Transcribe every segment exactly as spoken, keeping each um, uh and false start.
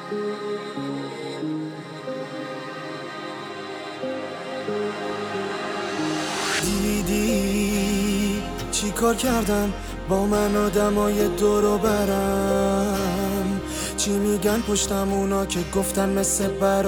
دیدی چی کار کردن با من آدمای دورو برم، چی میگن پشتم اونا که گفتن مثل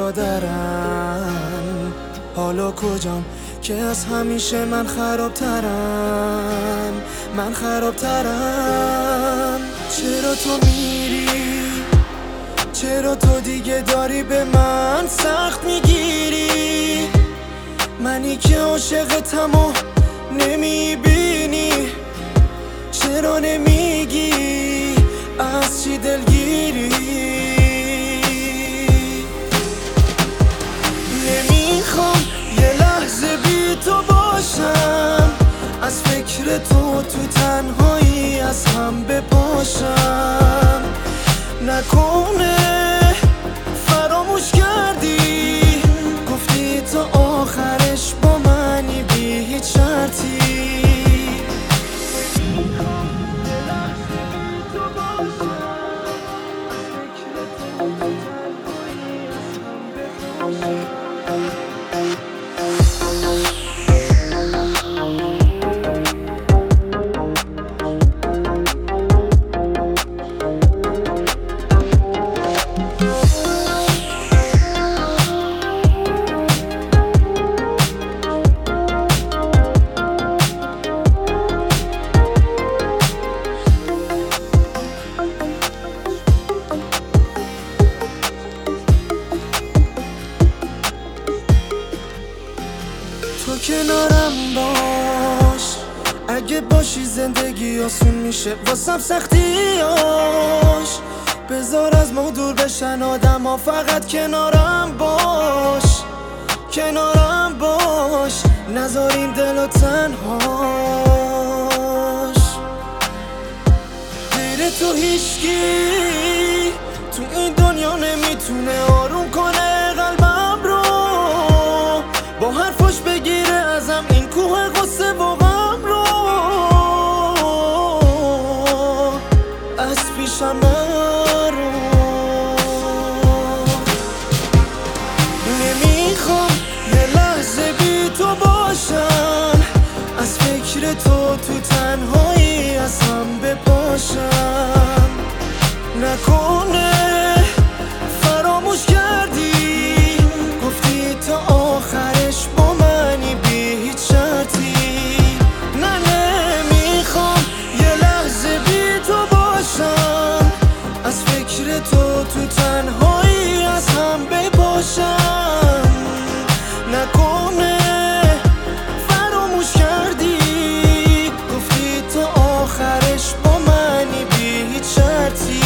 برادرم. حالا کجام که از همیشه من خرابترم، من خرابترم. چرا تو میری؟ چرا تو دیگه داری به من سخت میگیری؟ منی که عاشقتم و نمیبینی، چرا نمیگی از چی دلگیری؟ نمیخوام یه لحظه بی تو باشم، از فکر تو تو تنهایی از هم بپاشم. نکنه فراموش کردی، گفتی تا آخرش با منی بی هیچ شرطی. تو کنارم باش، اگه باشی زندگی آسون میشه واسم سختیاش. بذار از ما دور بشن آدم ها، فقط کنارم باش، کنارم باش. نذار این دلو تنهاش. غیر تو هیچکی تو این دنیا نمیتونه آروم کنه قلبم رو، با حرفاش بگیره ازم این کوه غصه و غم رو. از پیشم نرو، نمیخوام یه لحظه بی تو باشم، از فکر تو تو تنهایی از هم بپاشم. نکنه فراموش کردی، گفتی تا آخرش با منی بی هیچ شرطی. نه نمیخوام یه لحظه بی تو باشم، از فکر تو تو تنهایی از هم بپاشم. نکنه فراموش کردی، گفتی تا آخرش با منی بی هیچ شرطی.